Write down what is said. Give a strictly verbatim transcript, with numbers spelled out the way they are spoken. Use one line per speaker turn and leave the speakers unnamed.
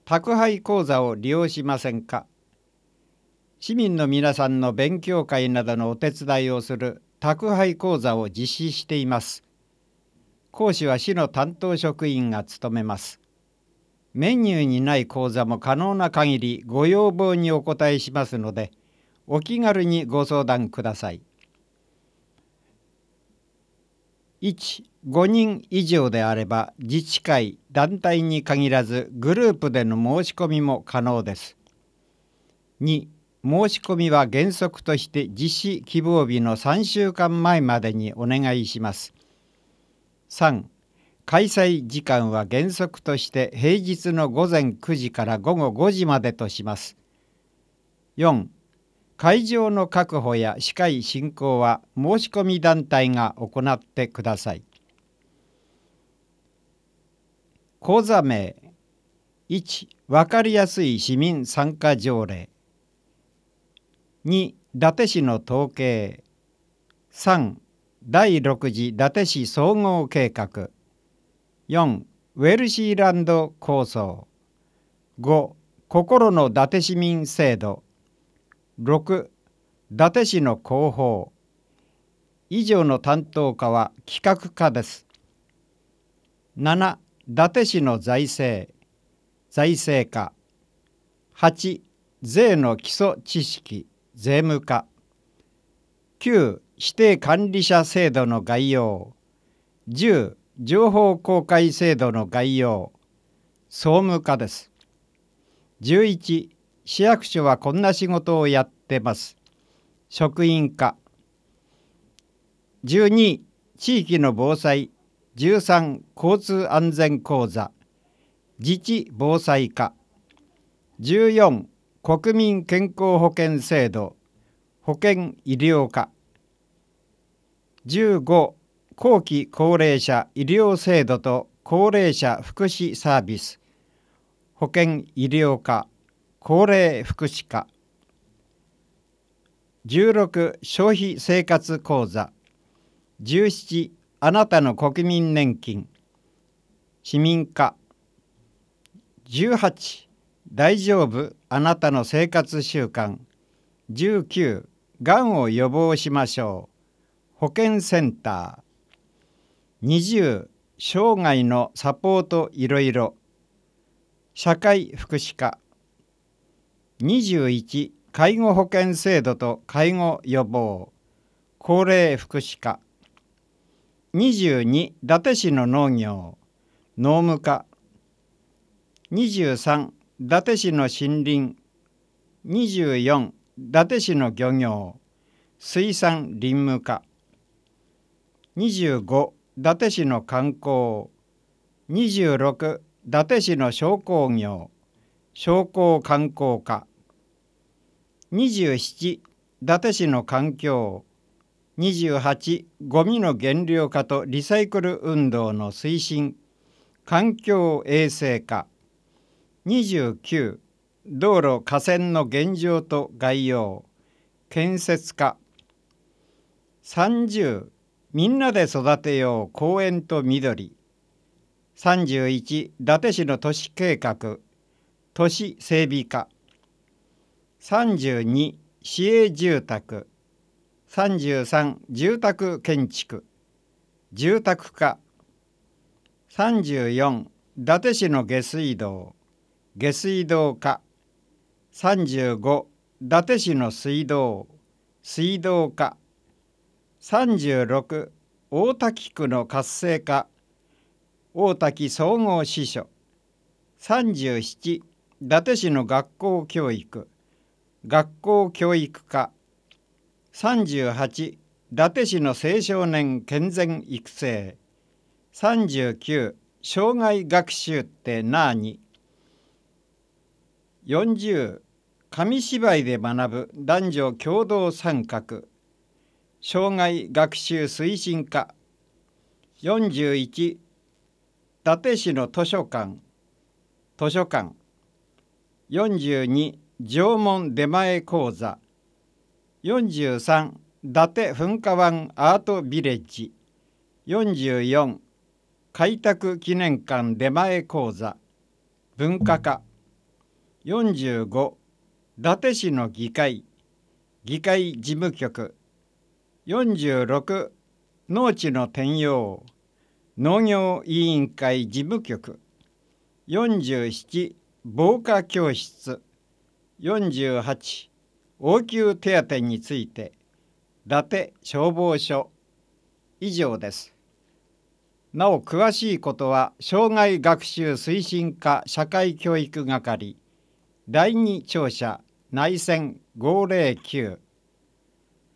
宅配講座を利用しませんか？市民の皆さんの勉強会などのお手伝いをする宅配講座を実施しています。講師は市の担当職員が務めます。メニューにない講座も可能な限りご要望にお答えしますので、お気軽にご相談ください。いち、ごにん以上であれば自治会・団体に限らずグループでの申し込みも可能です。に、申し込みは原則として実施希望日のさんしゅうかんまえまでにお願いします。さん、開催時間は原則として平日のごぜんくじからごごごじまでとします。よん、会場の確保や司会進行は申し込み団体が行ってください。講座名。いち、わかりやすい市民参加条例。に、伊達市の統計。さん、だいろく次伊達市総合計画。よん、ウェルシーランド構想。ご、心の伊達市民制度。ろく、伊達市の広報。以上の担当課は企画課です。なな、伊達市の財政。財政課。はち、税の基礎知識。税務課。きゅう、指定管理者制度の概要。じゅう、情報公開制度の概要。総務課です。じゅういち、市役所はこんな仕事をやってます。職員課。じゅうに、地域の防災。じゅうさん、交通安全講座。自治防災課。じゅうよん、国民健康保険制度。保険医療課。じゅうご、後期高齢者医療制度と高齢者福祉サービス。保険医療課。高齢福祉課。じゅうろく、消費生活講座。じゅうなな、あなたの国民年金。市民課。じゅうはち、大丈夫あなたの生活習慣。じゅうきゅう、がんを予防しましょう。保健センター。にじゅう、生涯のサポートいろいろ。社会福祉課。にじゅういち、介護保険制度と介護予防。高齢福祉課。にじゅうに、伊達市の農業。農務課。にじゅうさん、伊達市の森林。にじゅうよん、伊達市の漁業。水産林務課。にじゅうご、伊達市の観光。にじゅうろく、伊達市の商工業。商工観光課。にじゅうなな、伊達市の環境。にじゅうはち、ゴミの減量化とリサイクル運動の推進。環境衛生課。にじゅうきゅう、道路河川の現状と概要。建設課。さんじゅう、みんなで育てよう公園と緑。さんじゅういち、伊達市の都市計画。都市整備課。さんじゅうに、市営住宅。さんじゅうさん、住宅建築。住宅課。さんじゅうよん、伊達市の下水道。下水道課。さんじゅうご、伊達市の水道。水道課。さんじゅうろく、大多喜区の活性化。大多喜総合支所。さんじゅうなな、伊達市の学校教育。学校教育課。さんじゅうはち、伊達市の青少年健全育成。さんじゅうきゅう、障害学習ってなーに。よんじゅう、紙芝居で学ぶ男女共同参画。障害学習推進課。よんじゅういち、伊達市の図書館。図書館。よんじゅうに、縄文出前講座。よんじゅうさん、伊達噴火湾アートビレッジ。よんじゅうよん、開拓記念館出前講座。文化課。 よんじゅうご伊達市の議会議会事務局。よんじゅうろく農地の転用農業委員会事務局。よんじゅうなな防火教室。よんじゅうはち応急手当について伊達消防署。以上です。なお詳しいことは障害学習推進課社会教育係だいに庁舎内線ごーぜろきゅう